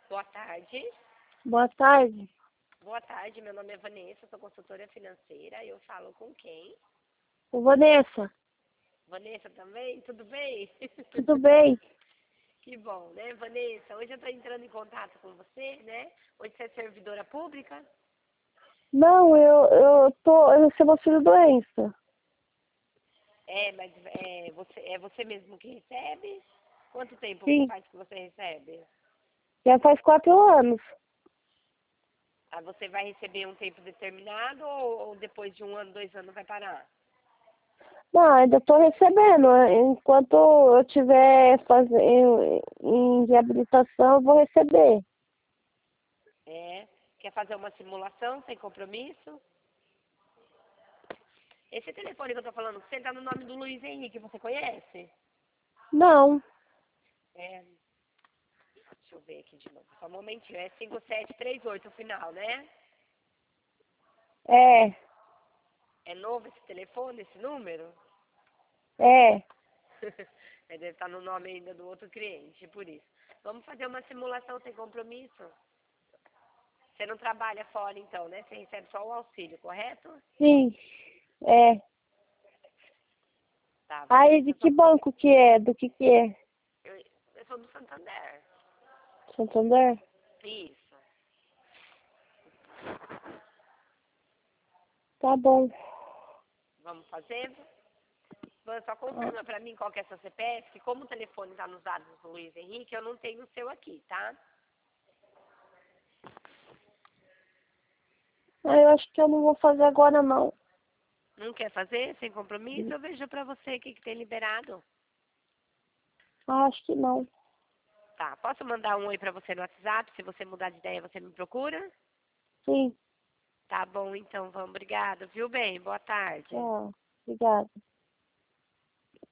Boa tarde. Boa tarde. Boa tarde, meu nome é Vanessa, sou consultora financeira. Eu falo com quem? Ô, Vanessa, Vanessa também? Tudo bem? tudo bem? Que bom, né, Vanessa? Hoje eu estou entrando em contato com você, né? Hoje você é servidora pública? Não, eu recebo auxílio doença. Mas é você mesmo que recebe? Quanto tempo Sim, faz que você recebe? já faz 4 anos. Ah, você vai receber um tempo determinado ou depois de 1 ano, 2 anos vai parar? Não, ainda estou recebendo. Enquanto eu estiver fazendo em reabilitação, eu vou receber. É. Quer fazer uma simulação sem compromisso? Esse telefone que eu tô falando, você tá no nome do Luiz Henrique, você conhece? Não, É, deixa eu ver aqui de novo. Só um momentinho. É 5738 o final, né? é, É novo esse telefone, esse número? é. Deve estar no nome ainda do outro cliente, por isso. Vamos fazer uma simulação sem compromisso? Você não trabalha fora então, né? Você recebe só o auxílio, correto? Sim, é. Tá, Aí, de Vanessa, que banco que é? Do que é? eu sou do Santander. Santander? Isso. Tá bom. Vamos fazer? Só Ah, confirma pra mim qual que é seu CPF, que como o telefone tá nos dados do Luiz Henrique, eu não tenho o seu aqui, tá? eu acho que eu não vou fazer agora, não. Não quer fazer sem compromisso? Eu vejo pra você o que tem liberado. Acho que não. Tá, posso mandar um oi pra você no WhatsApp? Se você mudar de ideia, você me procura? Sim, Tá bom, então, vamos. Obrigada, viu bem? Boa tarde. tá. Obrigada.